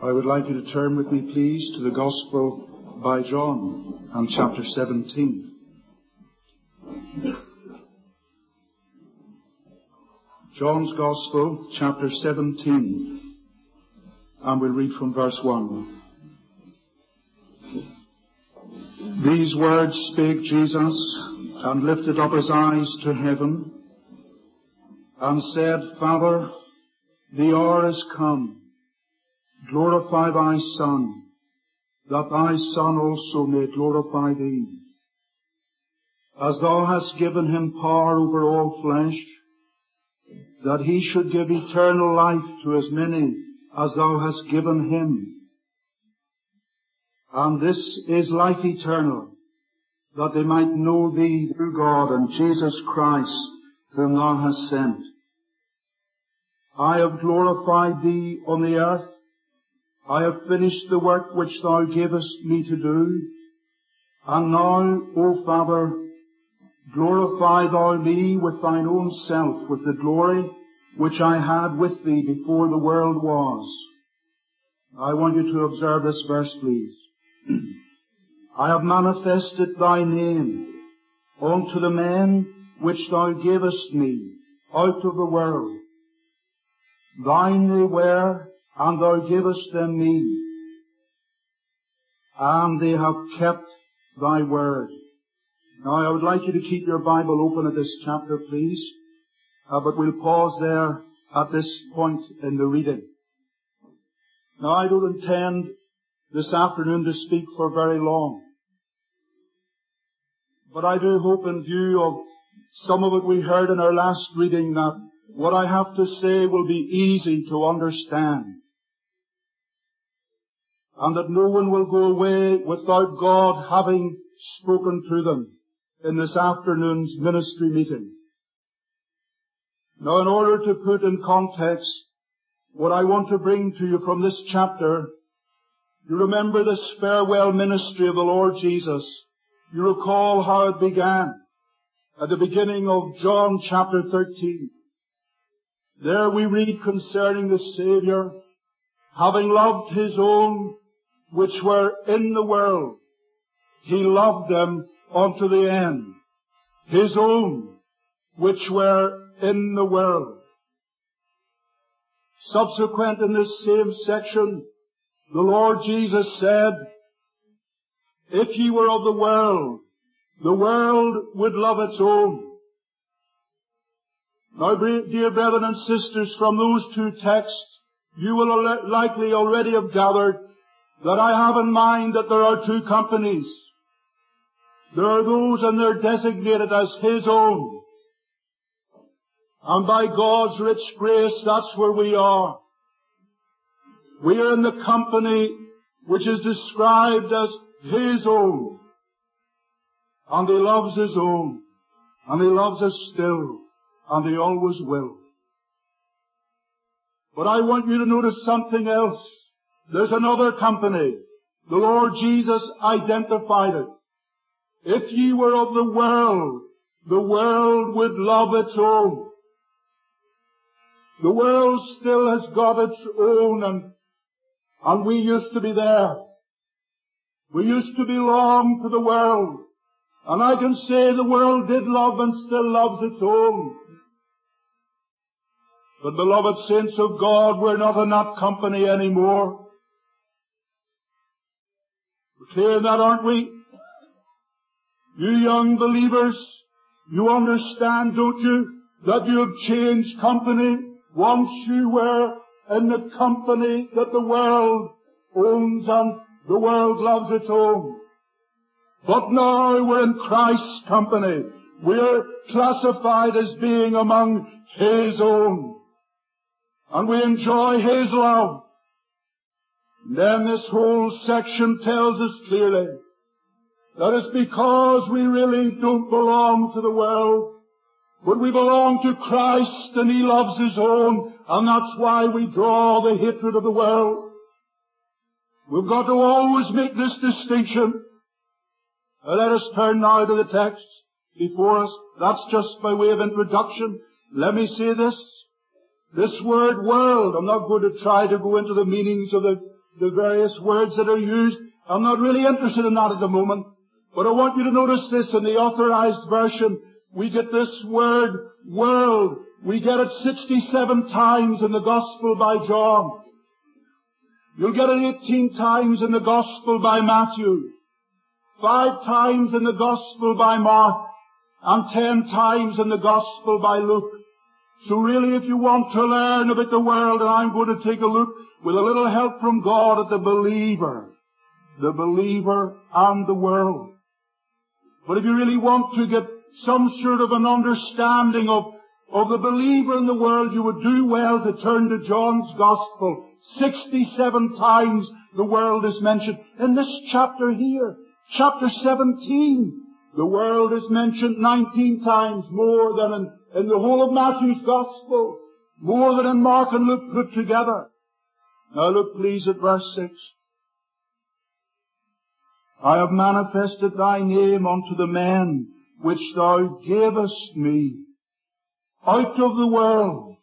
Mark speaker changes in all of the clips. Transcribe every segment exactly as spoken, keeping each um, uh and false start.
Speaker 1: I would like you to turn with me, please, to the Gospel by John and chapter seventeen. John's Gospel, chapter seventeen, and we'll read from verse one. These words spake Jesus, and lifted up his eyes to heaven, and said, Father, the hour is come. Glorify thy Son, that thy Son also may glorify thee. As thou hast given him power over all flesh, that he should give eternal life to as many as thou hast given him. And this is life eternal, that they might know thee, true God, and Jesus Christ, whom thou hast sent. I have glorified thee on the earth. I have finished the work which thou gavest me to do. And now, O Father, glorify thou me with thine own self, with the glory which I had with thee before the world was. I want you to observe this verse, please. I have manifested thy name unto the men which thou gavest me out of the world. Thine they were, and thou gavest them me, and they have kept thy word. Now I would like you to keep your Bible open at this chapter, please, uh, but we'll pause there at this point in the reading. Now I don't intend this afternoon to speak for very long, but I do hope, in view of some of it we heard in our last reading, that what I have to say will be easy to understand, and that no one will go away without God having spoken to them in this afternoon's ministry meeting. Now, in order to put in context what I want to bring to you from this chapter, you remember this farewell ministry of the Lord Jesus. You recall how it began at the beginning of John chapter thirteen. There we read concerning the Saviour, having loved his own which were in the world, he loved them unto the end. His own which were in the world. Subsequent in this same section, the Lord Jesus said, if ye were of the world, the world would love its own. Now, dear brethren and sisters, from those two texts, you will likely already have gathered that I have in mind that there are two companies. There are those, and they're designated as his own. And by God's rich grace, that's where we are. We are in the company which is described as his own. And he loves his own. And he loves us still. And he always will. But I want you to notice something else. There's another company. The Lord Jesus identified it. If ye were of the world, the world would love its own. The world still has got its own, and, and we used to be there. We used to belong to the world. And I can say the world did love and still loves its own. But beloved saints of God, we're not in that company anymore. We're clear in that, aren't we? You young believers, you understand, don't you, that you have changed company. Once you were in the company that the world owns and the world loves its own. But now we're in Christ's company. We're classified as being among his own. And we enjoy his love. And then this whole section tells us clearly that it's because we really don't belong to the world, but we belong to Christ, and he loves his own, and that's why we draw the hatred of the world. We've got to always make this distinction. Now let us turn now to the text before us. That's just by way of introduction. Let me say this. This word world, I'm not going to try to go into the meanings of the the various words that are used. I'm not really interested in that at the moment. But I want you to notice this in the Authorized Version. We get this word, world. We get it sixty-seven times in the Gospel by John. You'll get it eighteen times in the Gospel by Matthew. Five times in the Gospel by Mark. And ten times in the Gospel by Luke. So really, if you want to learn about the world, and I'm going to take a look with a little help from God at the believer. The believer and the world. But if you really want to get some sort of an understanding of, of the believer in the world, you would do well to turn to John's Gospel. sixty-seven times the world is mentioned. In this chapter here, chapter seventeen, the world is mentioned nineteen times more than in, in the whole of Matthew's Gospel, more than in Mark and Luke put together. Now look please at verse six. I have manifested thy name unto the men which thou gavest me out of the world.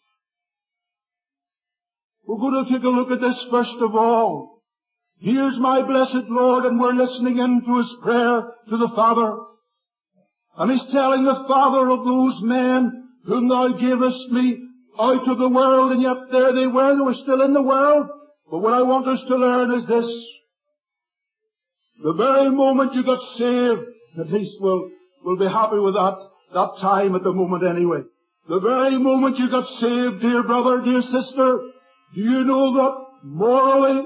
Speaker 1: We're going to take a look at this first of all. Here's my blessed Lord, and we're listening in to His prayer to the Father. And He's telling the Father of those men whom thou gavest me out of the world, and yet there they were, they were still in the world. But what I want us to learn is this. The very moment you got saved, at least we'll, we'll be happy with that, that time at the moment anyway. The very moment you got saved, dear brother, dear sister, do you know that morally,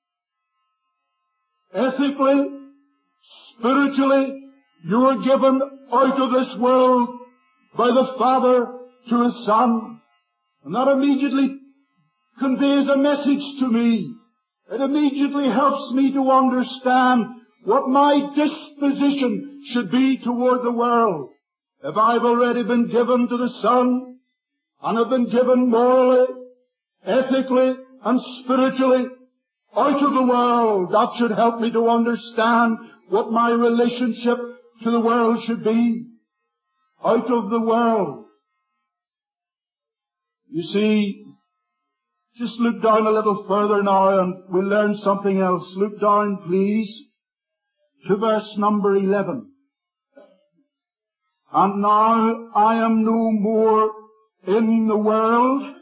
Speaker 1: ethically, spiritually, you were given out of this world by the Father to His Son? And that immediately conveys a message to me. It immediately helps me to understand what my disposition should be toward the world. If I've already been given to the Son, and have been given morally, ethically, and spiritually out of the world, that should help me to understand what my relationship to the world should be. Out of the world. You see, just look down a little further now and we'll learn something else. Look down, please, to verse number eleven. And now I am no more in the world,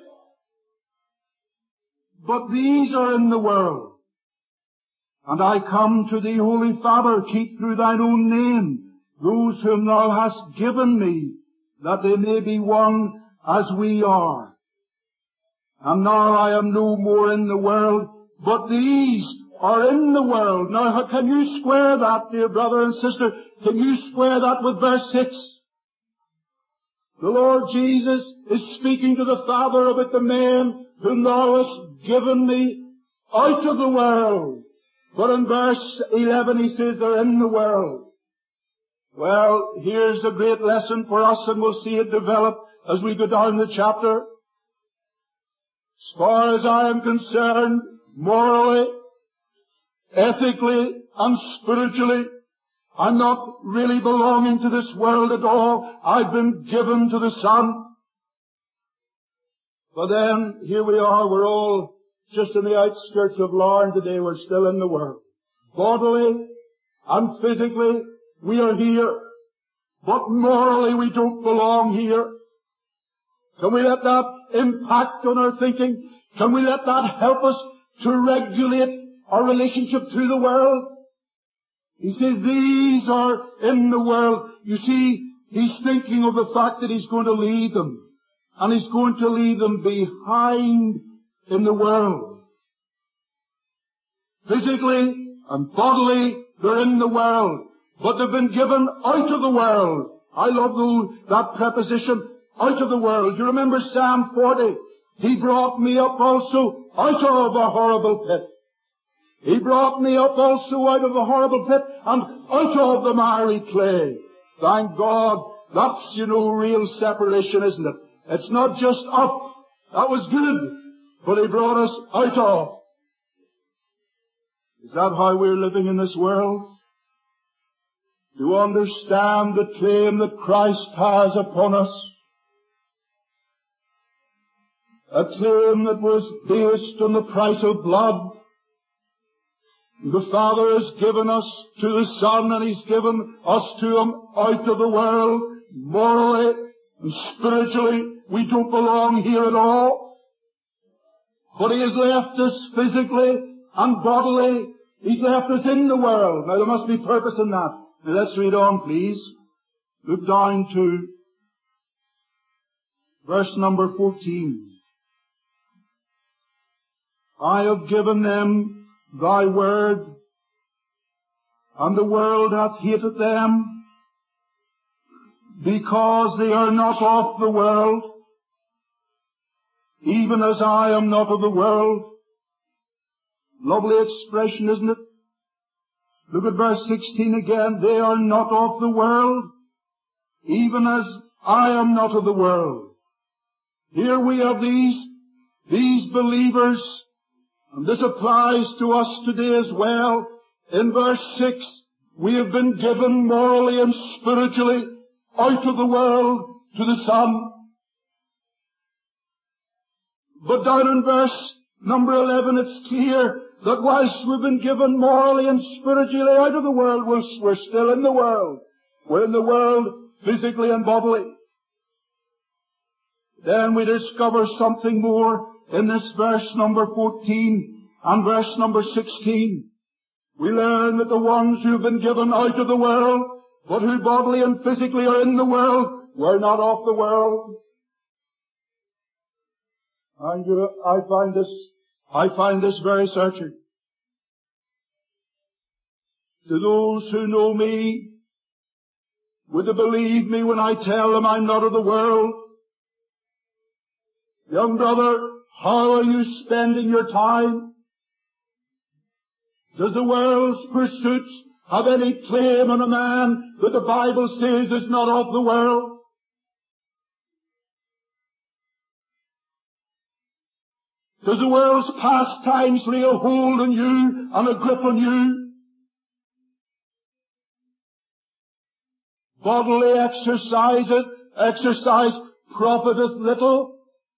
Speaker 1: but these are in the world. And I come to thee, Holy Father, keep through thine own name those whom thou hast given me, that they may be one as we are. And now I am no more in the world, but these are in the world. Now, can you square that, dear brother and sister? Can you square that with verse six? The Lord Jesus is speaking to the Father about the men whom thou hast given me out of the world. But in verse eleven he says they're in the world. Well, here's a great lesson for us, and we'll see it develop as we go down the chapter. As far as I am concerned, morally, ethically, and spiritually, I'm not really belonging to this world at all. I've been given to the Son. But then, here we are, we're all just in the outskirts of Larne today. We're still in the world. Bodily and physically, we are here. But morally, we don't belong here. Can we let that impact on our thinking? Can we let that help us to regulate our relationship to the world? He says these are in the world. You see, he's thinking of the fact that he's going to leave them. And he's going to leave them behind in the world. Physically and bodily, they're in the world. But they've been given out of the world. I love the, that preposition, out of the world. You remember Psalm forty? He brought me up also out of a horrible pit. He brought me up also out of a horrible pit and out of the miry clay. Thank God, that's, you know, real separation, isn't it? It's not just up. That was good. But He brought us out of. Is that how we're living in this world? To understand the claim that Christ has upon us. A claim that was based on the price of blood. The Father has given us to the Son, and He's given us to Him out of the world, morally and spiritually. We don't belong here at all. But He has left us physically and bodily. He's left us in the world. Now there must be purpose in that. Now let's read on, please. Look down to verse number fourteen. I have given them Thy word, and the world hath hated them, because they are not of the world, even as I am not of the world. Lovely expression, isn't it? Look at verse sixteen again. They are not of the world, even as I am not of the world. Here we have these, these believers, and this applies to us today as well. In verse six, we have been given morally and spiritually out of the world to the Son. But down in verse number eleven, it's clear that whilst we've been given morally and spiritually out of the world, we're, we're still in the world. We're in the world physically and bodily. Then we discover something more in this verse number fourteen and verse number sixteen. We learn that the ones who have been given out of the world, but who bodily and physically are in the world, were not of the world. And uh, I find this, I find this very searching. To those who know me, would they believe me when I tell them I'm not of the world? Young brother, how are you spending your time? Does the world's pursuits have any claim on a man that the Bible says is not of the world? Does the world's pastimes lay a hold on you and a grip on you? Bodily exercise, exercise profiteth little.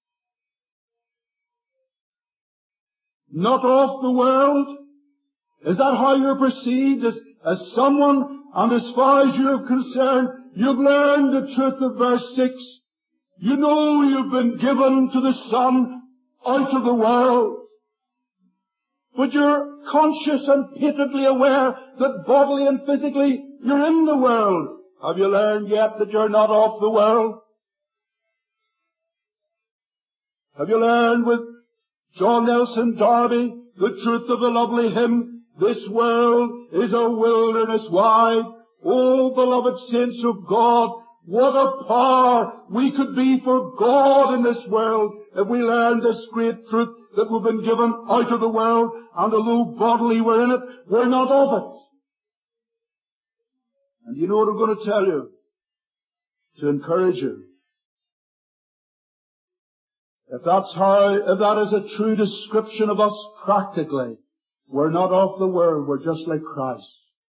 Speaker 1: Not of the world? Is that how you're perceived as, as someone? And as far as you're concerned, you've learned the truth of verse six. You know you've been given to the Son out of the world. But you're conscious and patently aware that bodily and physically you're in the world. Have you learned yet that you're not of the world? Have you learned with John Nelson Darby the truth of the lovely hymn, this world is a wilderness wide? Oh, beloved saints of God, what a power we could be for God in this world if we learned this great truth that we've been given out of the world, and although bodily we're in it, we're not of it. And you know what I'm going to tell you? To encourage you. If that's how, if that is a true description of us practically, we're not of the world, we're just like Christ.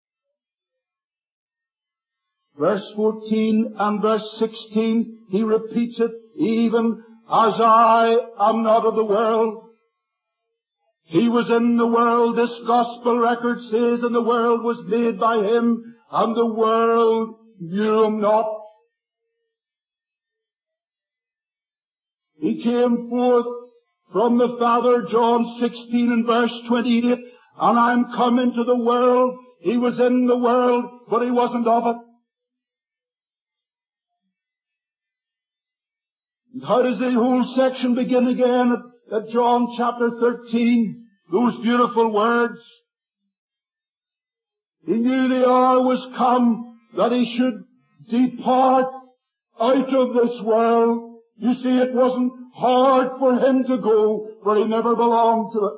Speaker 1: Verse fourteen and verse sixteen, he repeats it, even as I am not of the world. He was in the world, this gospel record says, and the world was made by Him, and the world knew Him not. He came forth from the Father, John sixteen and verse twenty-eight, and I'm come into the world. He was in the world, but He wasn't of it. And how does the whole section begin again at, at John chapter thirteen? Those beautiful words. He knew the hour was come that He should depart out of this world. You see, it wasn't hard for Him to go, for He never belonged to it.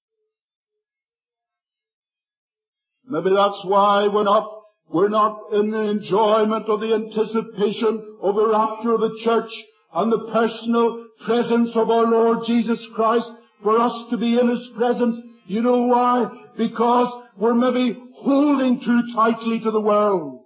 Speaker 1: Maybe that's why we're not, we're not in the enjoyment of the anticipation of the rapture of the church and the personal presence of our Lord Jesus Christ, for us to be in His presence. You know why? Because we're maybe holding too tightly to the world.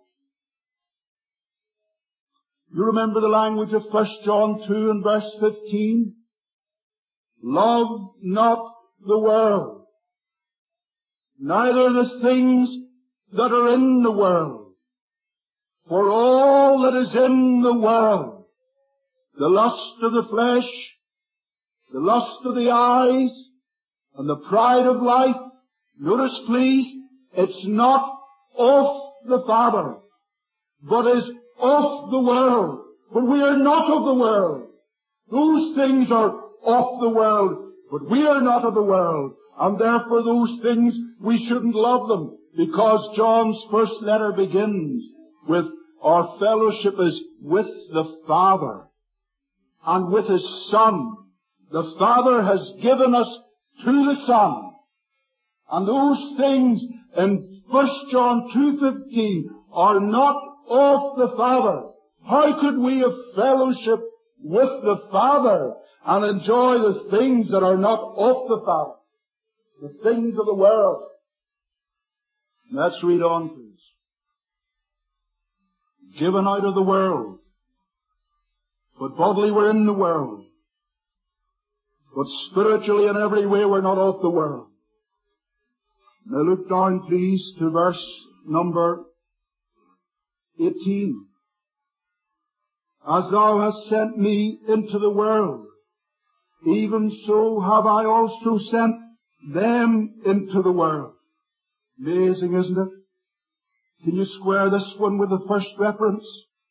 Speaker 1: You remember the language of First John two and verse fifteen? Love not the world, neither the things that are in the world. For all that is in the world, the lust of the flesh, the lust of the eyes, and the pride of life, notice please, it's not of the Father, but is of the world. But we are not of the world. Those things are of the world, but we are not of the world. And therefore those things, we shouldn't love them, because John's first letter begins with, our fellowship is with the Father and with His Son. The Father has given us to the Son. And those things in First John two fifteen are not of the Father. How could we have fellowship with the Father and enjoy the things that are not of the Father? The things of the world. Let's read on, please. Given out of the world. But bodily we're in the world. But spiritually in every way we're not of the world. Now look down, please, to verse number eighteen. As thou hast sent me into the world, even so have I also sent them into the world. Amazing, isn't it? Can you square this one with the first reference?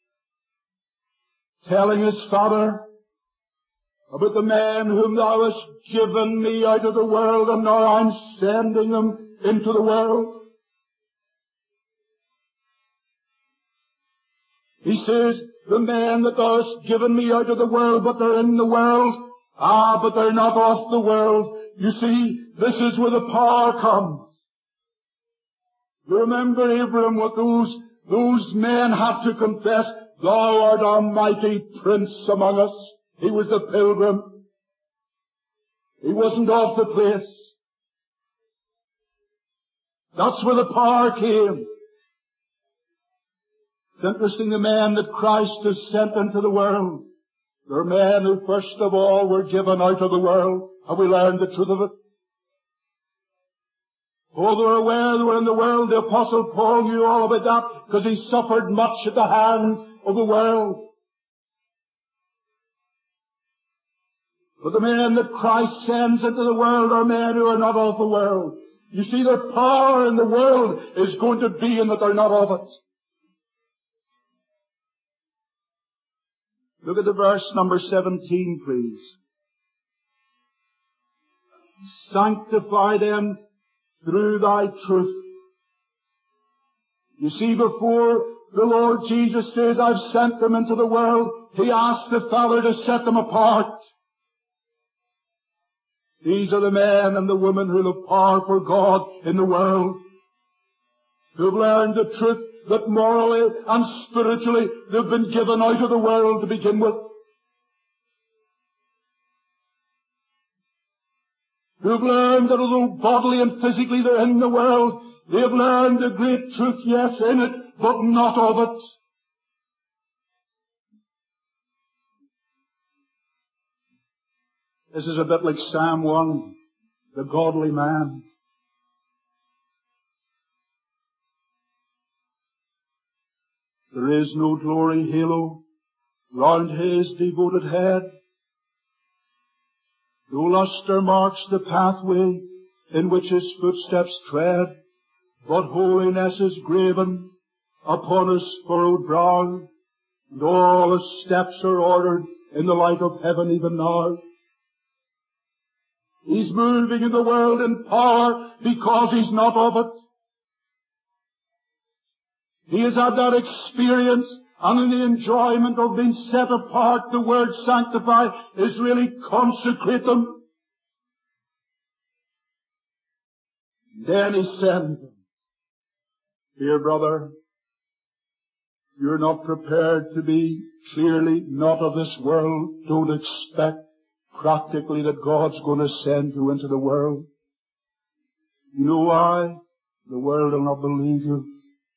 Speaker 1: Telling his Father about the man whom thou hast given me out of the world, and now I'm sending them into the world. He says, the men that thou hast given me out of the world, but they're in the world. Ah, but they're not of the world. You see, this is where the power comes. You remember, Abraham, what those, those men had to confess, thou art a mighty prince among us. He was the pilgrim. He wasn't of the place. That's where the power came. It's interesting, the men that Christ has sent into the world, they're men who first of all were given out of the world. Have we learned the truth of it? Oh, they were aware they were in the world. The Apostle Paul knew all about that because he suffered much at the hands of the world. But the men that Christ sends into the world are men who are not of the world. You see, their power in the world is going to be in that they're not of it. Look at the verse number seventeen, please. Sanctify them through thy truth. You see, before the Lord Jesus says, I've sent them into the world, He asked the Father to set them apart. These are the men and the women who have power for God in the world, who have learned the truth that morally and spiritually they've been given out of the world to begin with. Who have learned that although bodily and physically they're in the world, they have learned the great truth, yes, in it, but not of it. This is a bit like Psalm one, the godly man. There is no glory halo round his devoted head. No lustre marks the pathway in which his footsteps tread, but holiness is graven upon his furrowed brow, and all his steps are ordered in the light of heaven even now. He's moving in the world in power because he's not of it. He has had that experience, and in the enjoyment of being set apart, the word sanctify is really consecrate them. Then He sends them. Dear brother, you're not prepared to be clearly not of this world. Don't expect practically that God's going to send you into the world. You know why? The world will not believe you.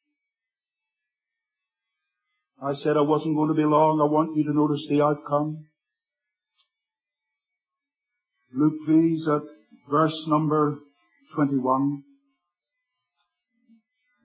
Speaker 1: I said I wasn't going to be long. I want you to notice the outcome. Look please at verse number twenty-one.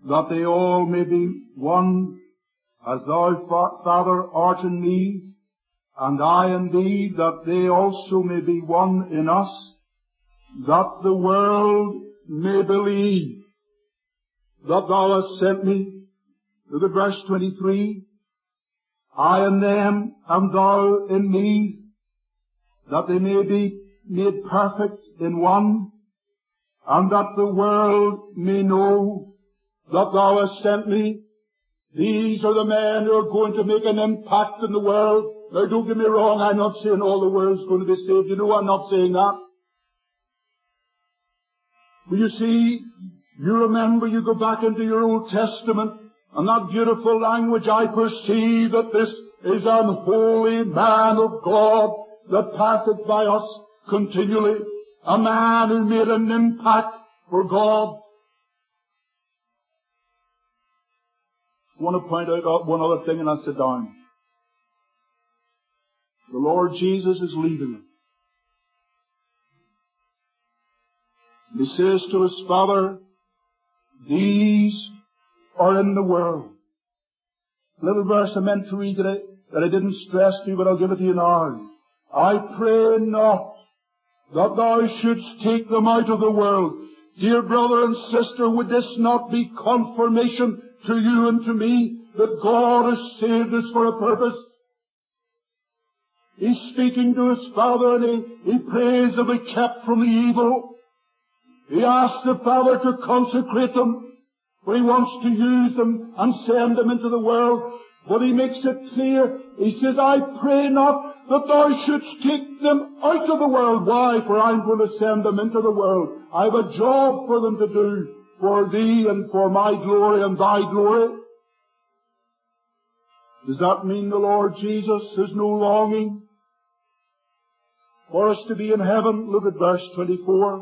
Speaker 1: that they all may be one, as thou, Father, art in me, and I in thee, that they also may be one in us, that the world may believe that thou hast sent me. Look at verse twenty-three. I in them, and thou in me, that they may be made perfect in one, and that the world may know that thou hast sent me. These are the men who are going to make an impact in the world. Now, don't get me wrong, I'm not saying all the world's going to be saved. You know, I'm not saying that. But you see, you remember, you go back into your Old Testament, and that beautiful language, I perceive that this is an holy man of God that passeth by us continually. A man who made an impact for God. I want to point out one other thing, and I'll sit down. The Lord Jesus is leaving us. He says to his Father, these are in the world. A little verse I meant to read today that I didn't stress to you, but I'll give it to you now. I pray not that thou shouldst take them out of the world. Dear brother and sister, would this not be confirmation to you and to me that God has saved us for a purpose? He's speaking to his Father, and he, he prays to be kept from the evil. He asks the Father to consecrate them, for he wants to use them and send them into the world. But he makes it clear. He says, I pray not that thou shouldst take them out of the world. Why? For I'm going to send them into the world. I have a job for them to do, for thee and for my glory and thy glory. Does that mean the Lord Jesus has no longing for us to be in heaven? Look at verse twenty-four.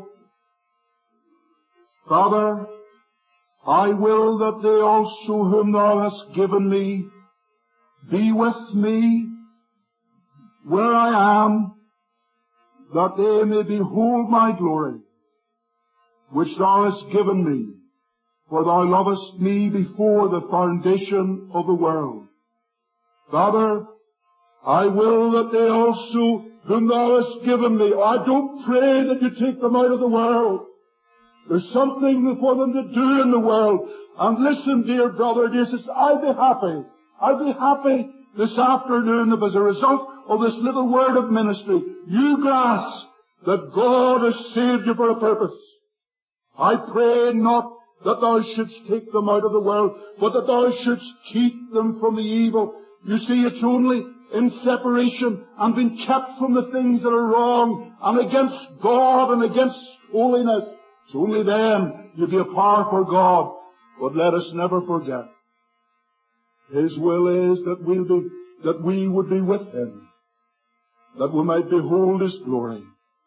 Speaker 1: Father, I will that they also whom thou hast given me be with me where I am, that they may behold my glory, which thou hast given me, for thou lovest me before the foundation of the world. Father, I will that they also whom thou hast given me. I don't pray that you take them out of the world. There's something for them to do in the world. And listen, dear brother, dear sister, I'll be happy. I'll be happy this afternoon if as a result of this little word of ministry, you grasp that God has saved you for a purpose. I pray not that thou shouldst take them out of the world, but that thou shouldst keep them from the evil. You see, it's only in separation and being kept from the things that are wrong and against God and against holiness. It's only then you'll be a power for God. But let us never forget, His will is that we'll be, that we would be with Him, that we might behold His glory.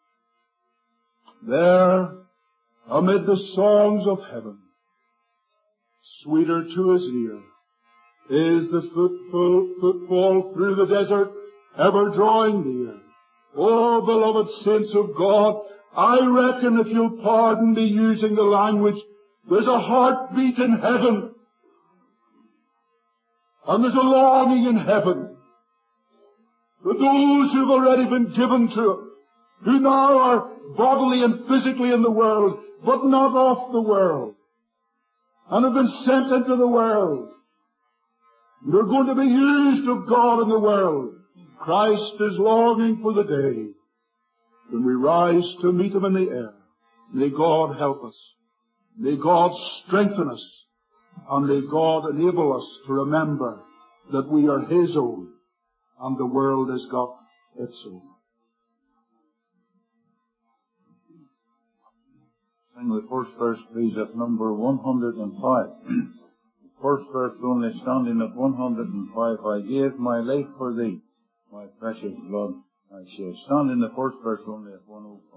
Speaker 1: There, amid the songs of heaven, sweeter to His ear, is the footfall, footfall through the desert, ever drawing near. Oh, beloved saints of God, I reckon, if you'll pardon me using the language, there's a heartbeat in heaven. And there's a longing in heaven for those who've already been given to it, who now are bodily and physically in the world, but not of the world, and have been sent into the world. They're going to be used of God in the world. Christ is longing for the day when we rise to meet Him in the air. May God help us. May God strengthen us. And may God enable us to remember that we are His own and the world has got its own.
Speaker 2: Sing the first verse, please, at number one hundred five. First verse only, standing at one hundred five. I gave my life for thee, my precious blood I shed. Stand in the first verse only at one oh five.